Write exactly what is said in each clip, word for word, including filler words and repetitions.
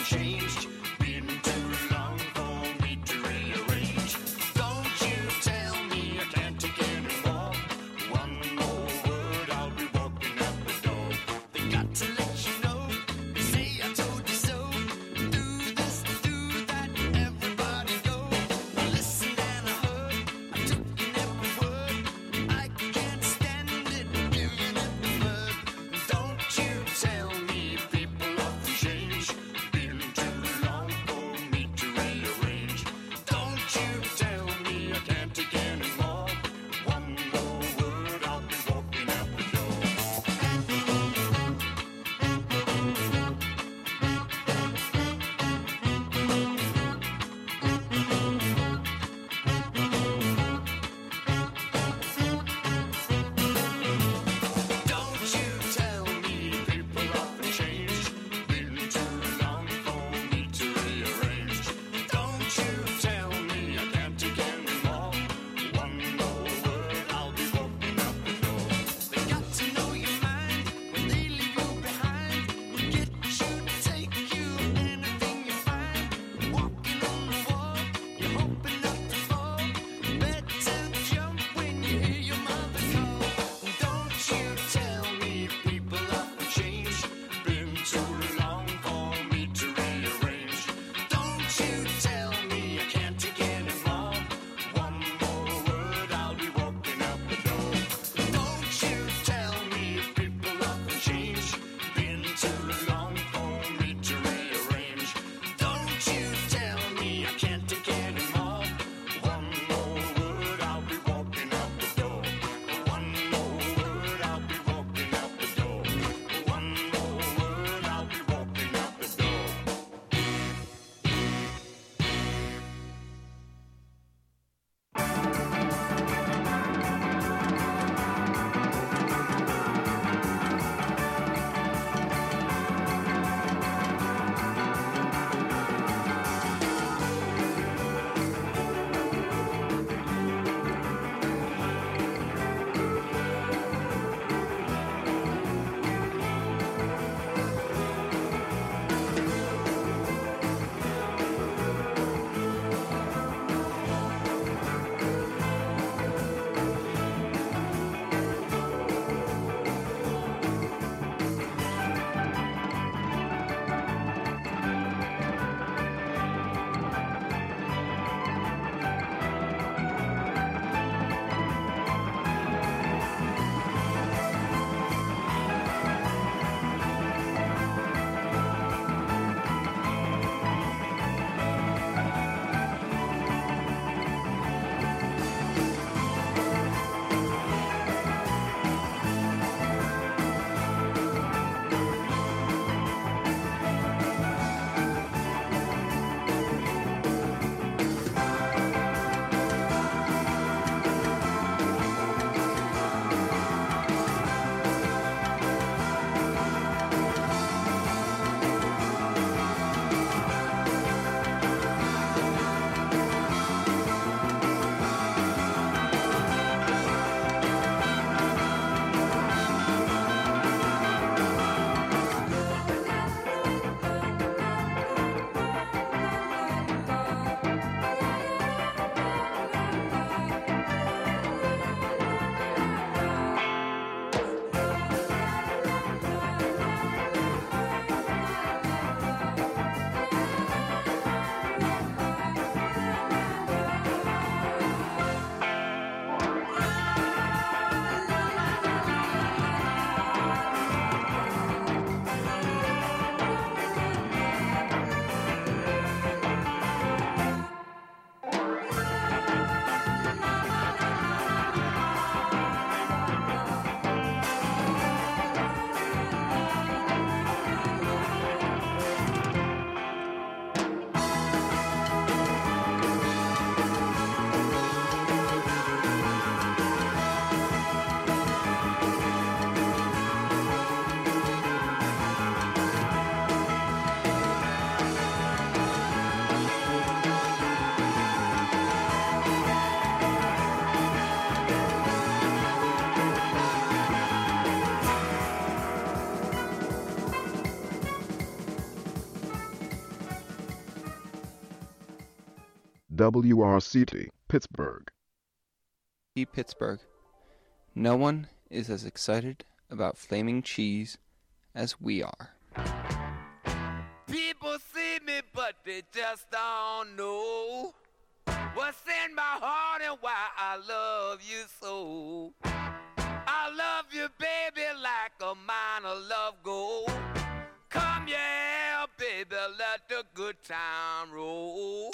changed. Been too long for me to rearrange. Don't you tell me I can't take anymore. One more word, I'll be walking out the door. They got to let you know. They say I told you so. Do this, do that, everybody go. I listened and I heard. I took in every word. I can't stand it, giving it the bird. Don't you tell me people often change. Been too long W R C T, Pittsburgh. Pittsburgh. No one is as excited about flaming cheese as we are. People see me, but they just don't know what's in my heart and why I love you so. I love you, baby, like a mine of love gold. Come, yeah, baby, let the good time roll.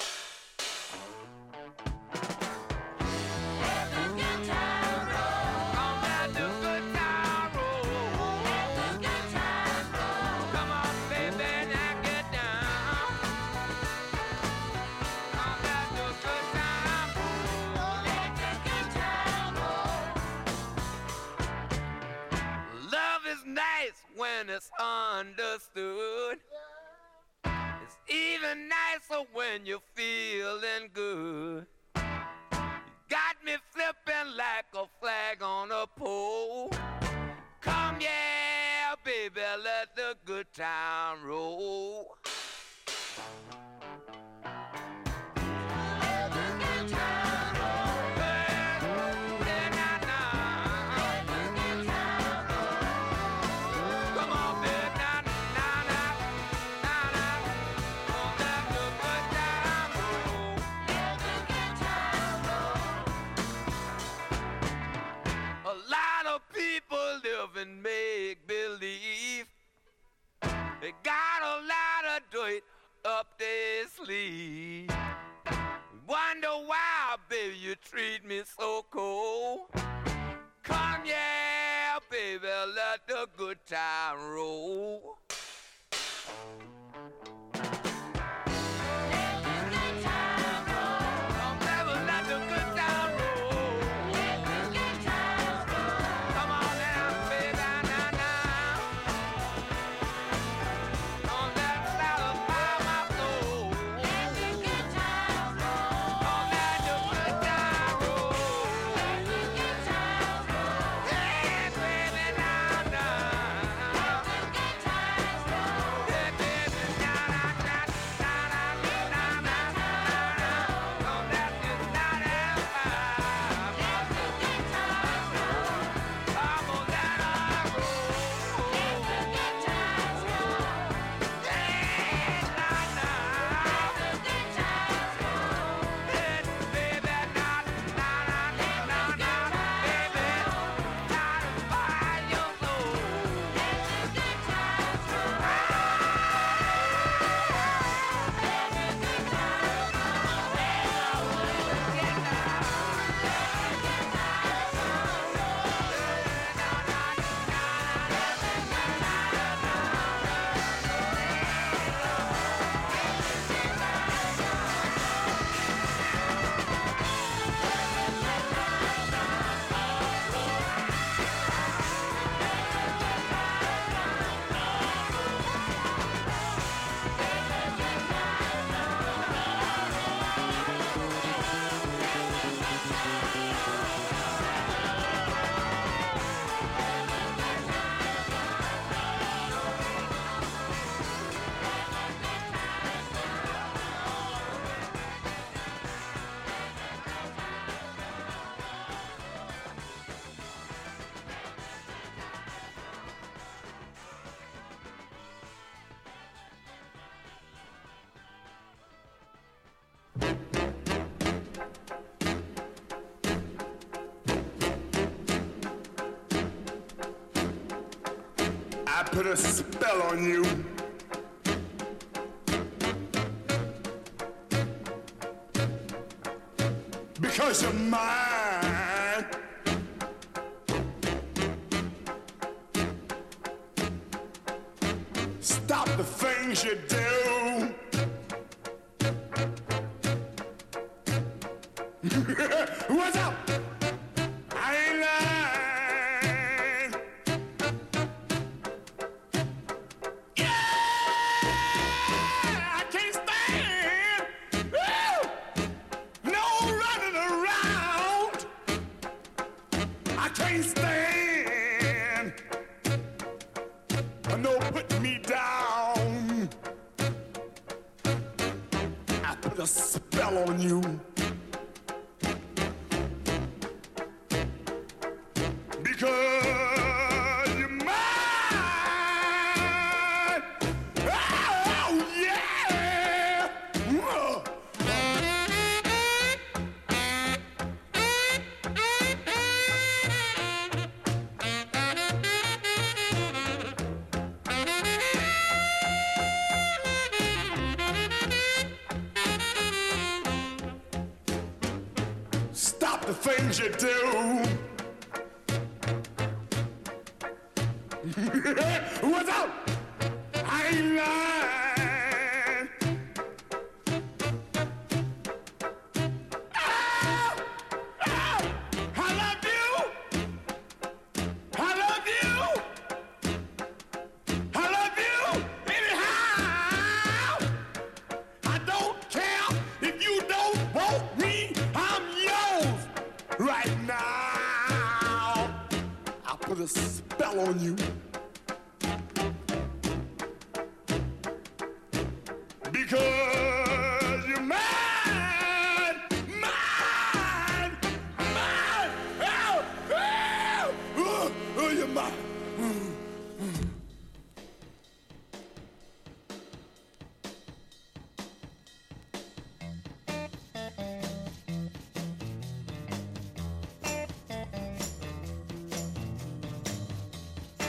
Let the good time roll. Come, let the good time roll. Let the good time roll. Come on, baby, now get down. Come, let the good time roll. Let the good time roll. Love is nice when it's understood. It's even nicer when you're feeling good. Got me flipping like a flag on a pole. Come, yeah, baby, let the good time roll. Let the good time roll. Hey, hey, nah, nah. Let the good time roll. Come on, baby, nah, nah, nah, nah, nah. Oh, let the good time roll. Let the good time roll. A lot of people live in make-believe. They got a lot of dirt up their sleeve. Wonder why, baby, you treat me so cold. Come, yeah, baby, let the good time roll. Let the good time roll. Come, baby, let the good time roll. Let the good time roll. Come on now, baby, now, now. Don't let satisfy my soul. Let the good time roll. Don't let the good time roll. Let the good time roll. Hey, baby, now, now. Let the good time roll. Hey, baby, now, now, now, now, now, now, now, now. Don't let this night satisfy. Let the good time roll. I'm gonna let her roll. Let the good time roll. Hey, nah, nah. Let the good time roll. Hey, baby, nah, nah, nah, nah, nah, baby. Satisfy your soul. Let the good time roll. Let the good time I put a spell on you. Because you're mine. Stop the things you do. What's up? I ain't lying. Yeah, I can't stand. Woo! No running around. I can't stand. No putting me down. put a spell on you. Because you're mine. Oh, yeah. Whoa. Stop the things you do. What's up? I ain't lying. Oh, oh, I love you. I love you. I love you anyhow. I don't care if you don't want me. I'm yours right now. I'll put a spell on you. Because you're mine, mine, mine. Oh, oh, oh, oh, you're mine.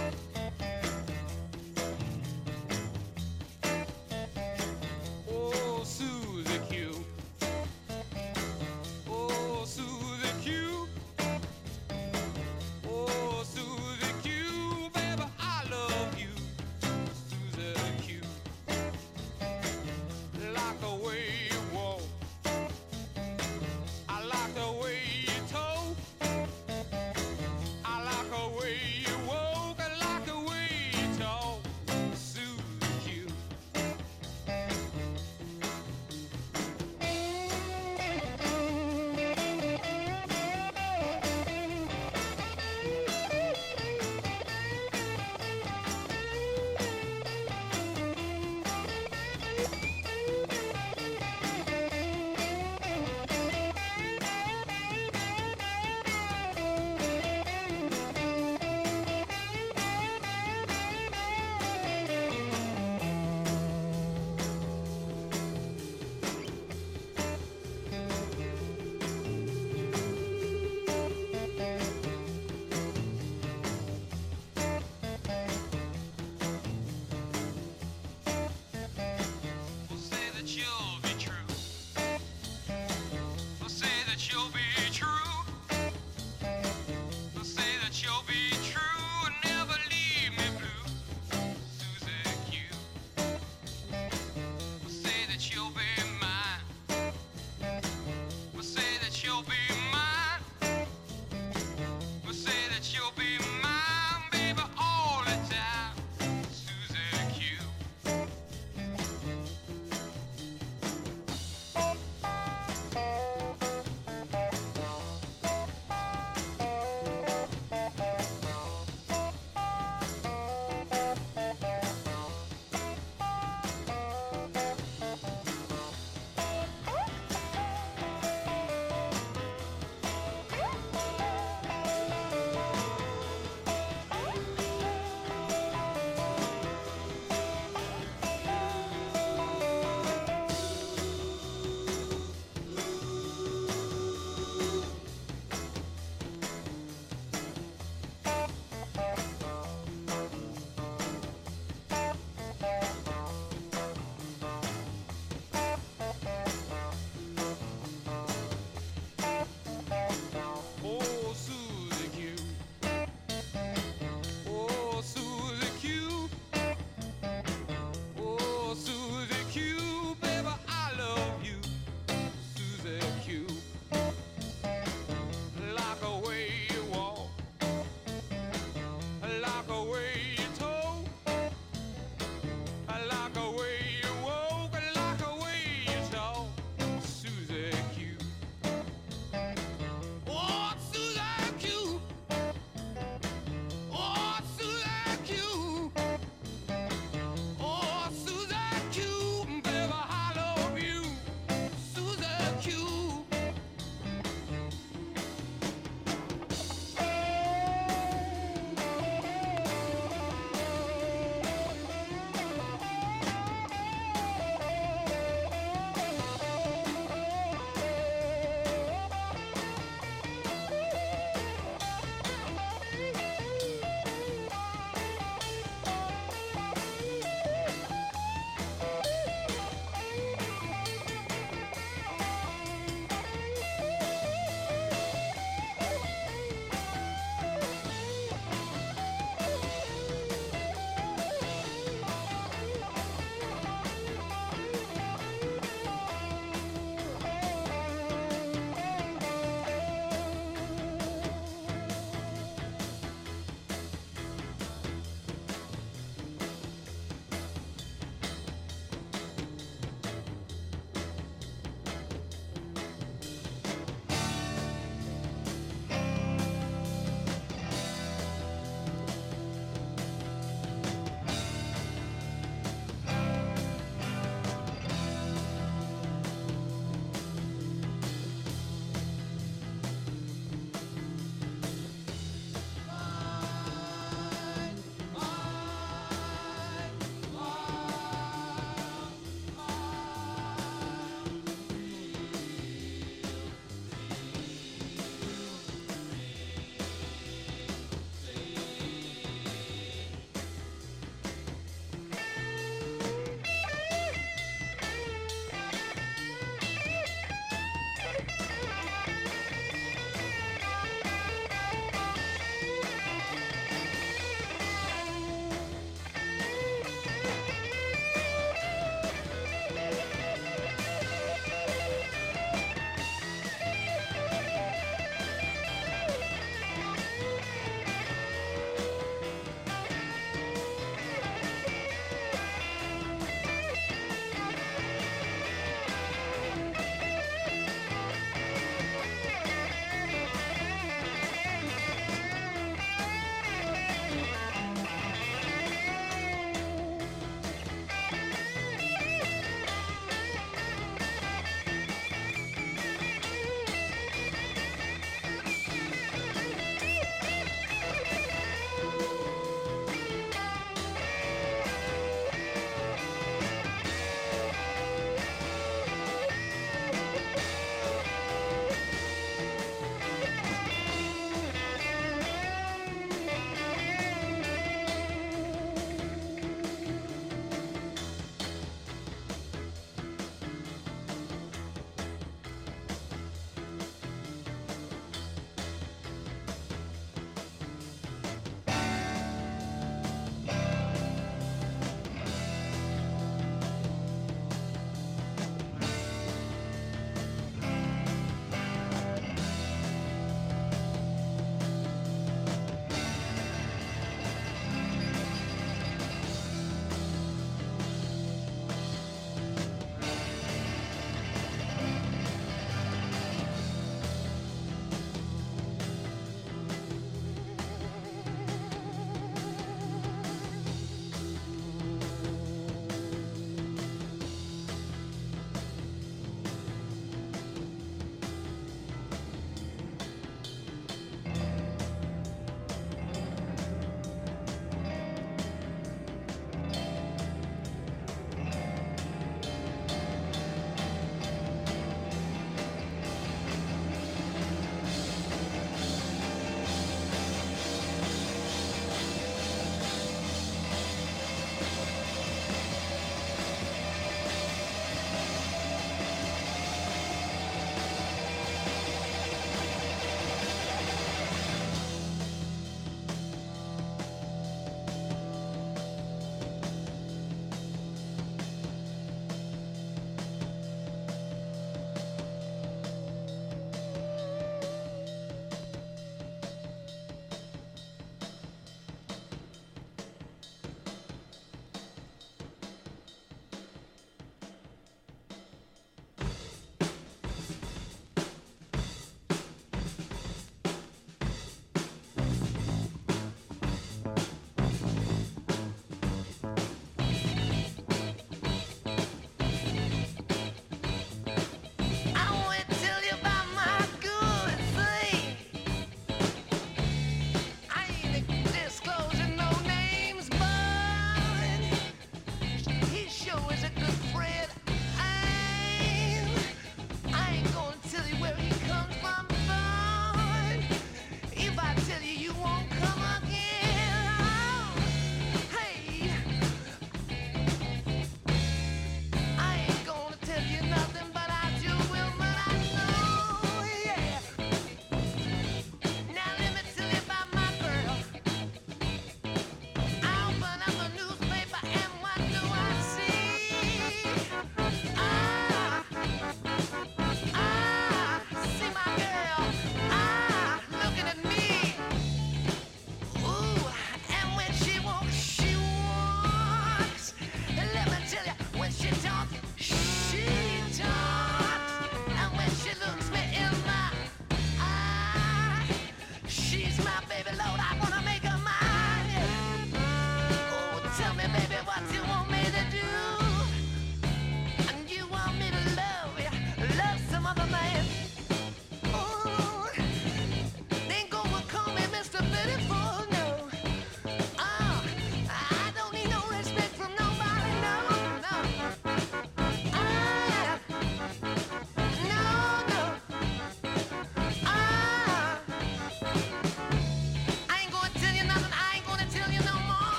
Oh,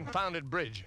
confounded bridge.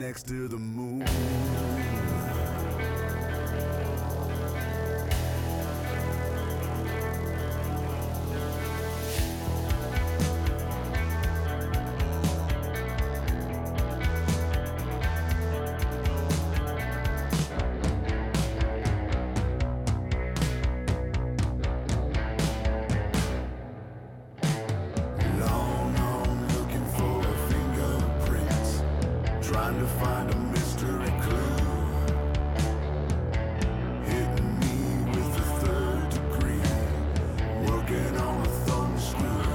next to the moon? Long, long looking for fingerprints, trying to find a mystery clue. Hitting me with the third degree, working on a thumb screw.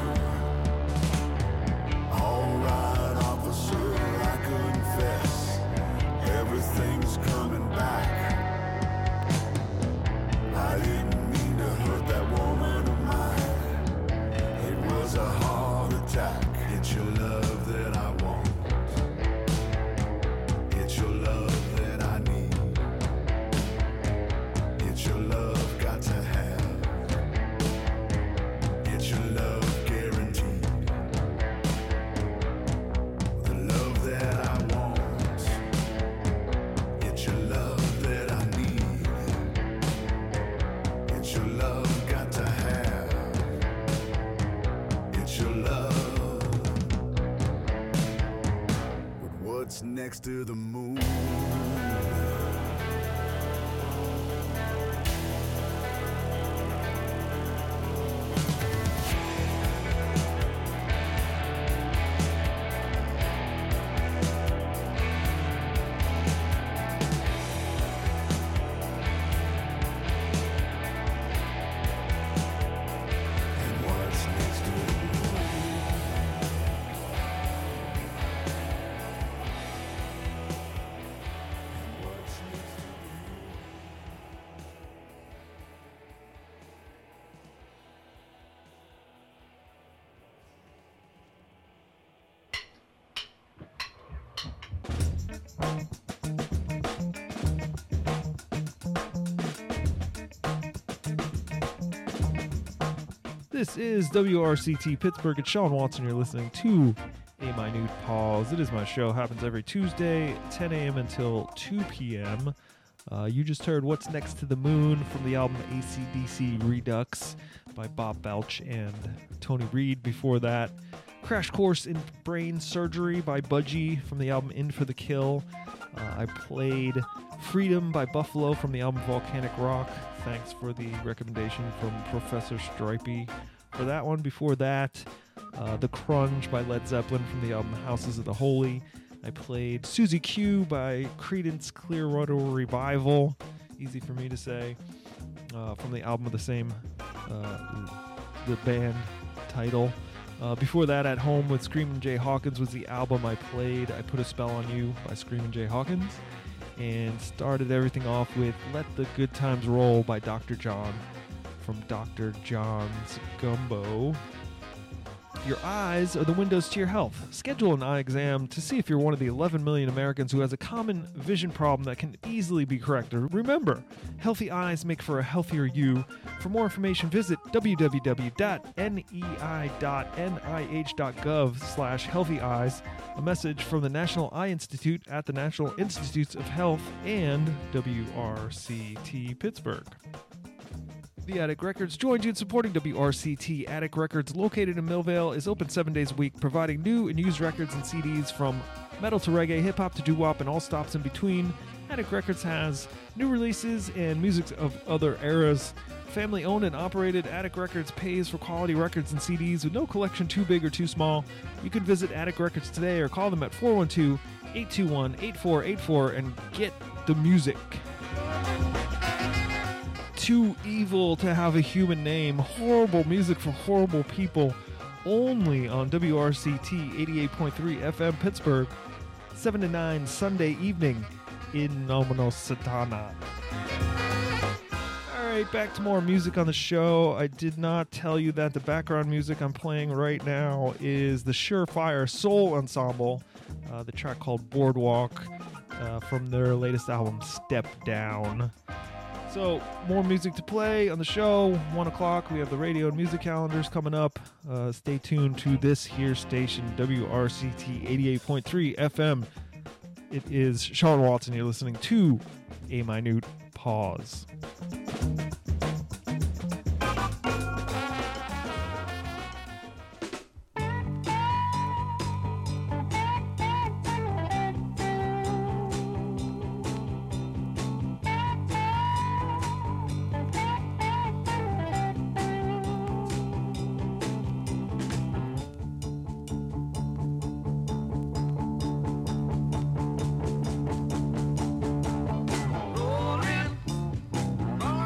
Alright, officer, I confess, everything's coming back. I didn't mean to hurt that woman of mine. It was a heart attack. It's your love that I want. It's your love that I need. It's your love got to have. It's your love guaranteed. The love that I want. It's your love that I need. It's your love got to have. It's your love. But what's next to the moon? And what's next to the moon? And what's next to the moon? This is W R C T Pittsburgh. It's Sean Watson. You're listening to A Minute Pause. It is my show. Happens every Tuesday, ten a.m. until two p.m. Uh, you just heard What's Next to the Moon from the album A C D C Redux by Bob Belch and Tony Reed. Before that, Crash Course in Brain Surgery by Budgie from the album In for the Kill. Uh, I played Freedom by Buffalo from the album Volcanic Rock. Thanks for the recommendation from Professor Stripey for that one. Before that, uh, The Crunge by Led Zeppelin from the album Houses of the Holy. I played Susie Q by Creedence Clearwater Revival. Easy for me to say. Uh, from the album of the same, uh, the band title. Uh, before that, At Home with Screamin' Jay Hawkins was the album I played. I Put a Spell on You by Screamin' Jay Hawkins. And started everything off with Let the Good Times Roll by Doctor John from Doctor John's Gumbo. Your eyes are the windows to your health. Schedule an eye exam to see if you're one of the eleven million Americans who has a common vision problem that can easily be corrected. Remember, healthy eyes make for a healthier you. For more information, visit w w w dot n e i dot n i h dot gov slash healthy eyes. A message from the National Eye Institute at the National Institutes of Health and W R C T Pittsburgh. The Attic Records joins you in supporting W R C T. Attic Records, located in Millvale, is open seven days a week, providing new and used records and C Ds from metal to reggae, hip-hop to doo-wop, and all stops in between. Attic Records has new releases and music of other eras. Family owned and operated, Attic Records pays for quality records and C Ds with no collection too big or too small. You can visit Attic Records today or call them at four one two, eight two one, eight four eight four and get the music. Too evil to have a human name. Horrible music for horrible people. Only on W R C T eighty-eight point three F M Pittsburgh. seven to nine Sunday evening in Nomino Satana. Alright, back to more music on the show. I did not tell you that the background music I'm playing right now is the Surefire Soul Ensemble. Uh, the track called Boardwalk uh, from their latest album, Step Down. So, more music to play on the show. one o'clock, we have the radio and music calendars coming up. Uh, stay tuned to this here station, W R C T eighty-eight point three F M. It is Sean Watson. You're listening to A Minute Pause. Rolling, rolling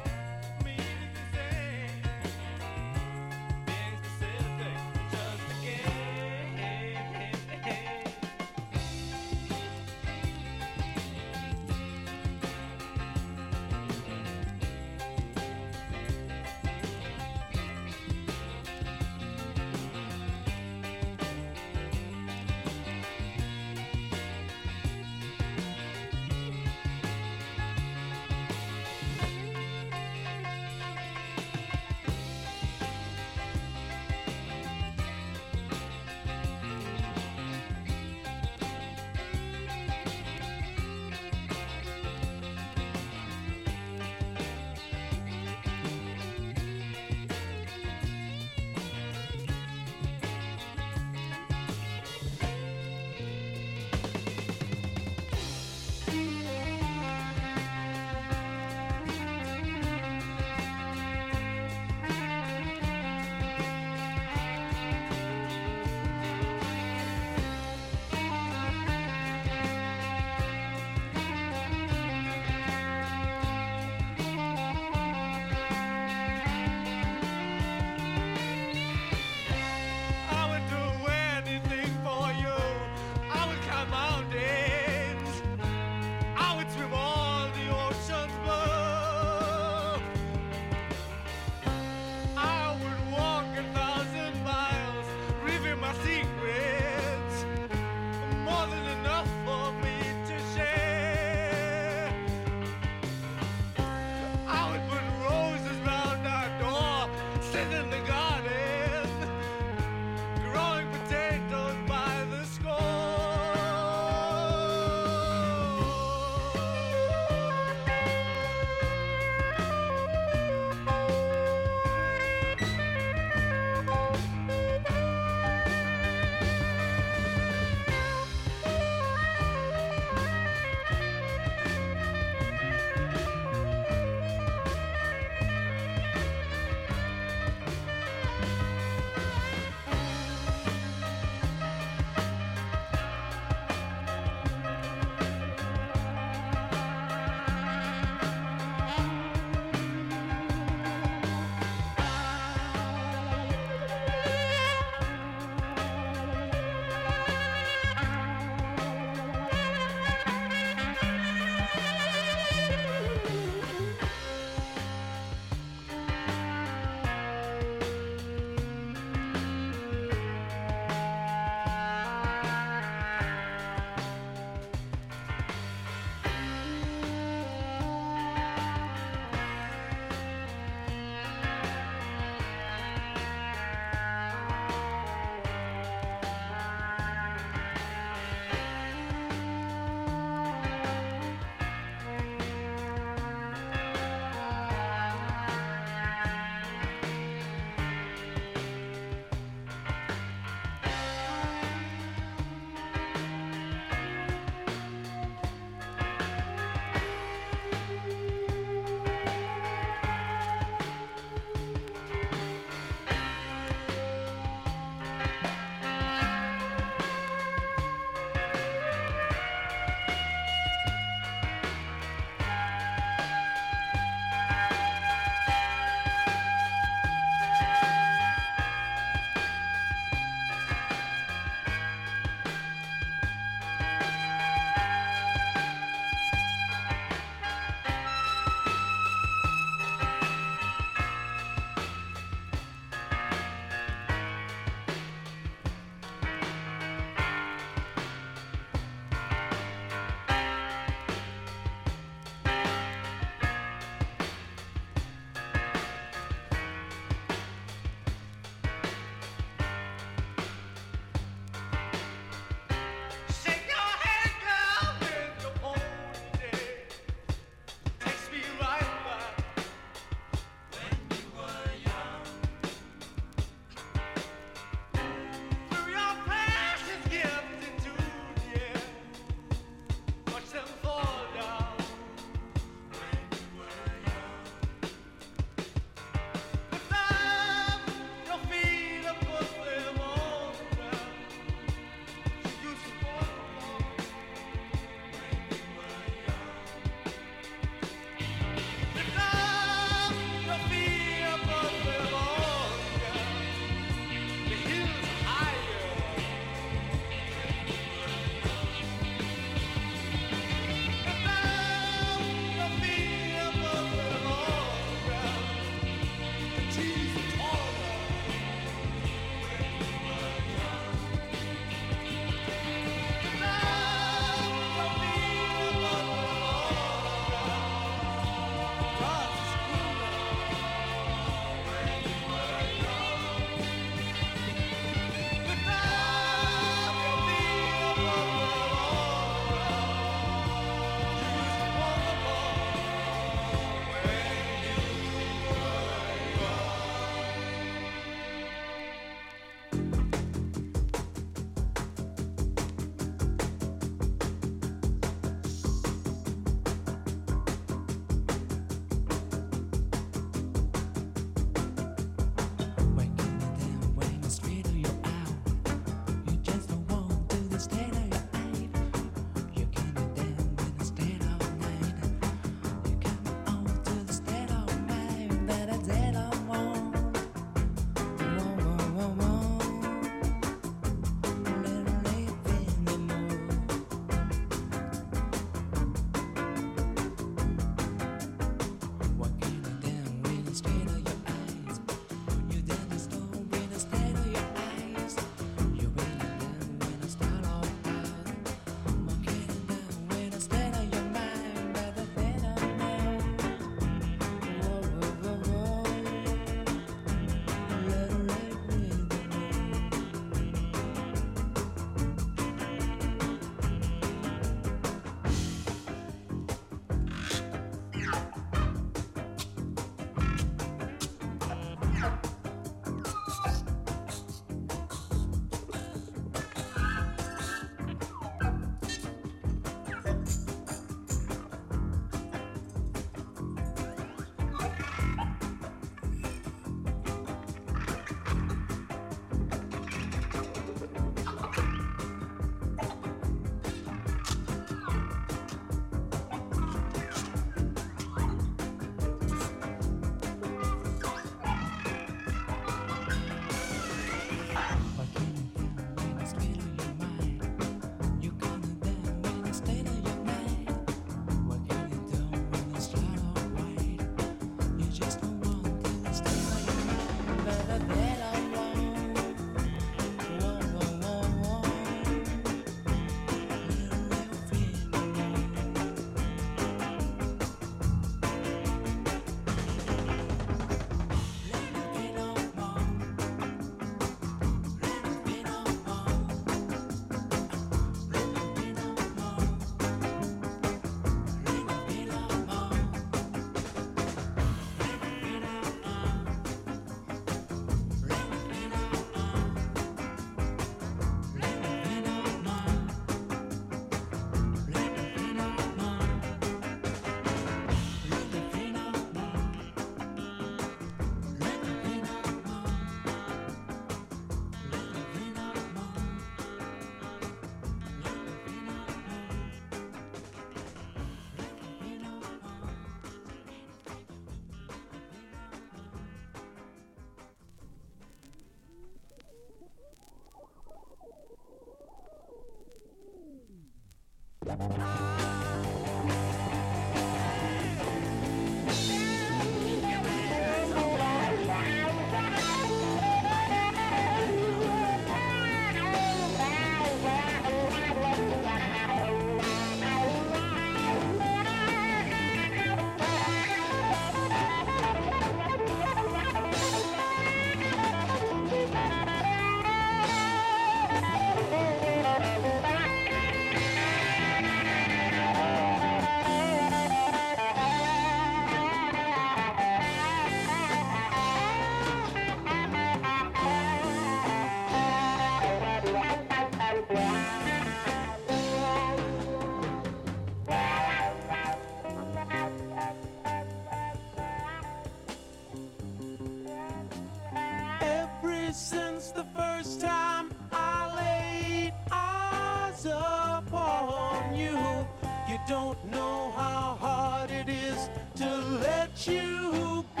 Ever since the first time I laid eyes upon you, you don't know how hard it is to let you go.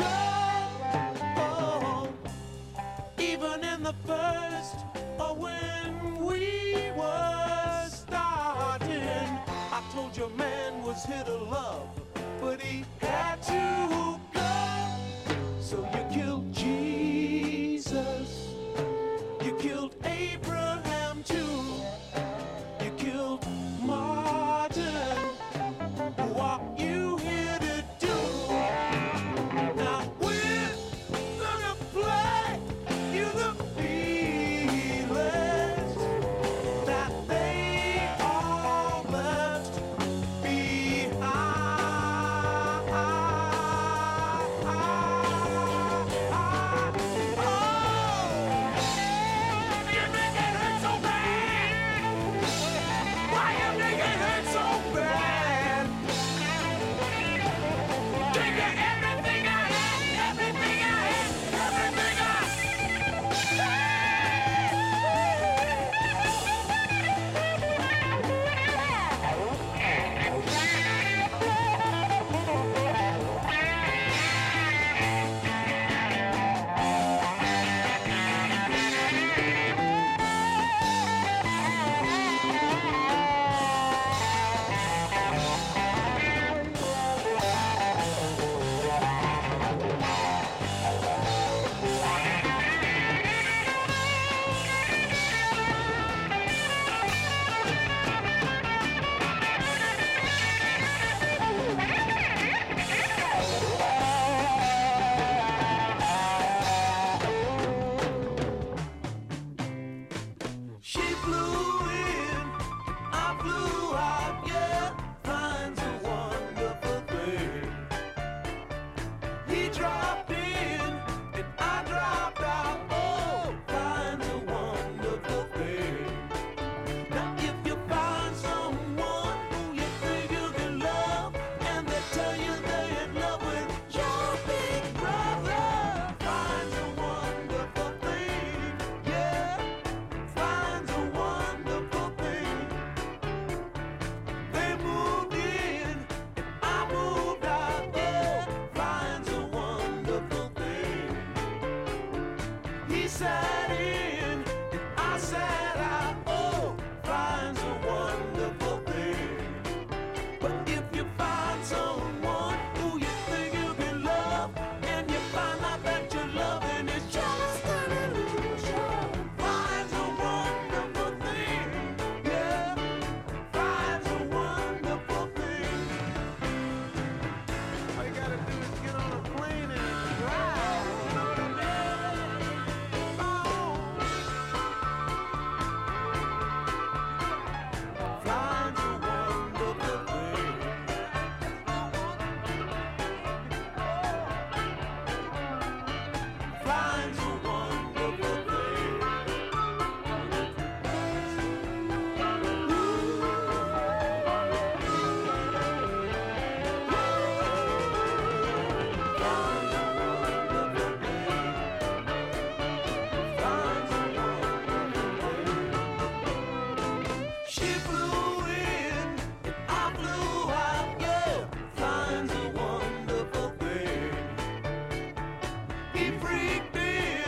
Oh, even in the first, or when we were starting, I told you man was here to love, but he had to go. So you killed Jesus, you killed Abraham too, you killed Martin. What you here to do? Now we're gonna play you the feelings that they all left behind. You make it hurt so bad. Why you make it hurt so bad? Take everything I had, everything I had, everything I She flew in, I flew out, yeah, finds a wonderful thing. He dropped in, and I dropped out, oh, finds a wonderful thing. Now if you find someone who you think you can love, and they tell you they're in love with your big brother, finds a wonderful thing, yeah. Finds a wonderful thing. They moved in, and I moved out. Yeah, finds a wonderful thing. He sat in, and I sat out. Oh, finds a wonderful thing. But if you find someone who you think you can love, and you find out that your loving is just an illusion, finds a wonderful thing, yeah, finds a wonderful thing. All you gotta do is get on a plane and drive. You know what I mean? Oh. Finds a wonderful thing. Finds a wonderful thing. She flew in, and I flew out, yeah, finds a wonderful thing. He freaked in,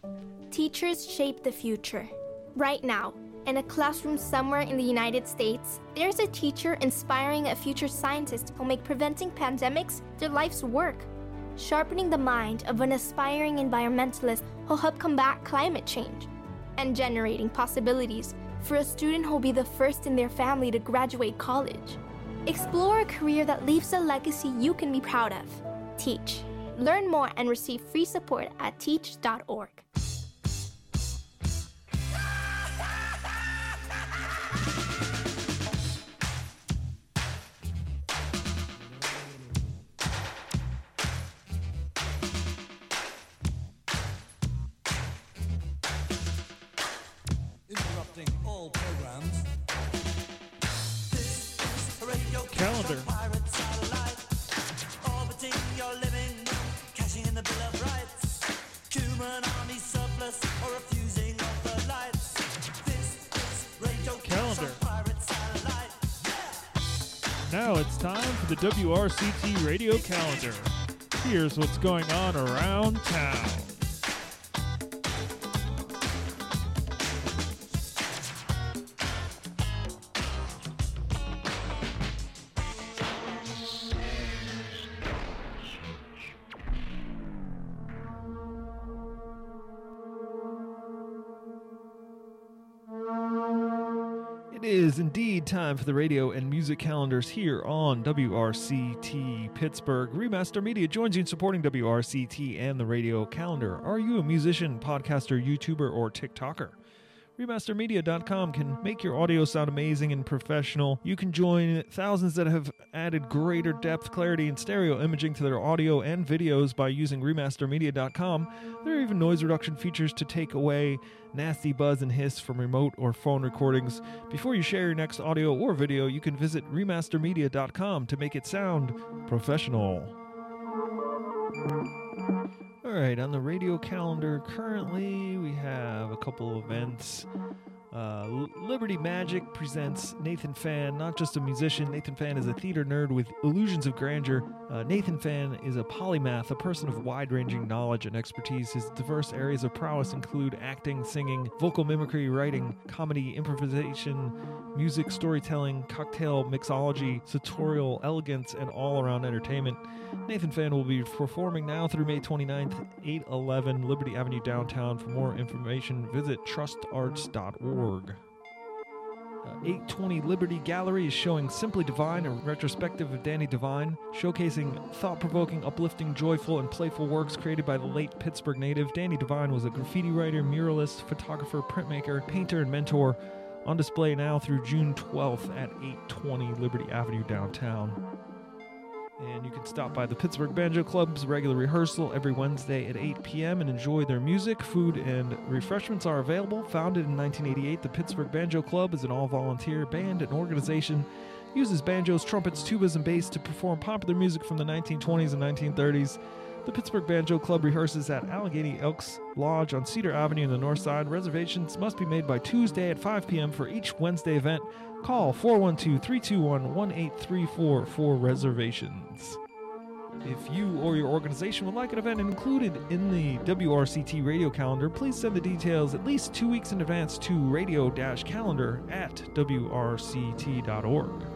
Teachers shape the future. Right now, in a classroom somewhere in the United States, there's a teacher inspiring a future scientist who'll make preventing pandemics their life's work, sharpening the mind of an aspiring environmentalist who'll help combat climate change, and generating possibilities for a student who'll be the first in their family to graduate college. Explore a career that leaves a legacy you can be proud of. Teach. Learn more and receive free support at teach dot org. Interrupting all programs. This is a radio Calendar. pirate satellite. Orbiting your living room, cashing in the Bill of Rights. Human army surplus or refusing of the lights. This is radio Calendar. pirate satellite. Now it's time for the W R C T Radio Calendar. Here's what's going on around town. It is indeed time for the radio and music calendars here on W R C T Pittsburgh. Remaster Media joins you in supporting W R C T and the radio calendar. Are you a musician, podcaster, YouTuber, or TikToker? remaster media dot com can make your audio sound amazing and professional. You can join thousands that have added greater depth, clarity, and stereo imaging to their audio and videos by using remaster media dot com. There are even noise reduction features to take away nasty buzz and hiss from remote or phone recordings. Before you share your next audio or video, you can visit remaster media dot com to make it sound professional. All right, on the radio calendar currently, we have a couple events. Uh, L- Liberty Magic presents Nathan Fan, not just a musician. Nathan Fan is a theater nerd with illusions of grandeur. Uh, Nathan Fan is a polymath, a person of wide-ranging knowledge and expertise. His diverse areas of prowess include acting, singing, vocal mimicry, writing, comedy, improvisation, music, storytelling, cocktail mixology, sartorial elegance, and all-around entertainment. Nathan Fan will be performing now through May twenty-ninth, eight eleven Liberty Avenue downtown. For more information, visit trust arts dot org. Uh, eight twenty Liberty Gallery is showing Simply Divine, a retrospective of Danny Devine, showcasing thought-provoking, uplifting, joyful, and playful works created by the late Pittsburgh native. Danny Devine was a graffiti writer, muralist, photographer, printmaker, painter, and mentor. On display now through June twelfth at eight twenty Liberty Avenue downtown. And you can stop by the Pittsburgh Banjo Club's regular rehearsal every Wednesday at eight p.m. and enjoy their music. Food and refreshments are available. Founded in nineteen eighty-eight, the Pittsburgh Banjo Club is an all-volunteer band and organization. Uses banjos, trumpets, tubas, and bass to perform popular music from the nineteen twenties and nineteen thirties. The Pittsburgh Banjo Club rehearses at Allegheny Elks Lodge on Cedar Avenue in the north side. Reservations must be made by Tuesday at five p.m. for each Wednesday event. Call four one two, three two one, one eight three four for reservations. If you or your organization would like an event included in the W R C T radio calendar, please send the details at least two weeks in advance to radio-calendar at W R C T dot org.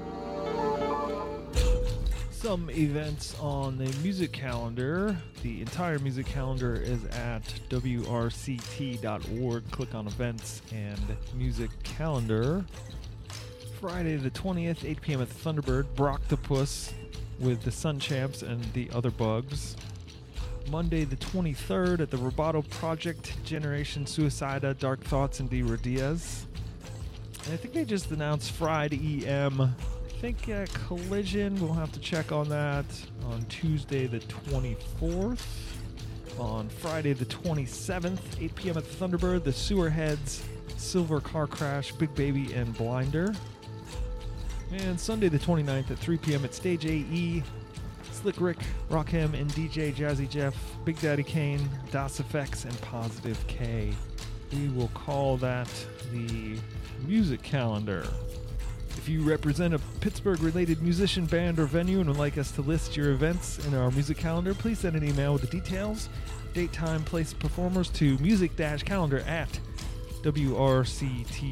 Some events on the music calendar. The entire music calendar is at W R C T dot org. Click on events and music calendar. Friday the twentieth, eight p.m. at the Thunderbird, Broctopus with the Sun Champs and the Other Bugs. Monday the twenty-third at the Roboto Project, Generation Suicida, Dark Thoughts, and D. Rodias. And I think they just announced Friday E M. I think uh, Collision, we'll have to check on that on Tuesday the twenty-fourth. On Friday the twenty-seventh, eight p.m. at the Thunderbird, the Sewerheads, Silver Car Crash, Big Baby, and Blinder. And Sunday the twenty-ninth at three p.m. at Stage A E, Slick Rick, Rockham, and D J Jazzy Jeff, Big Daddy Kane, Das Effects, and Positive K. We will call that the music calendar. If you represent a Pittsburgh-related musician, band, or venue and would like us to list your events in our music calendar, please send an email with the details. date, time, place, performers to music-calendar at W R C T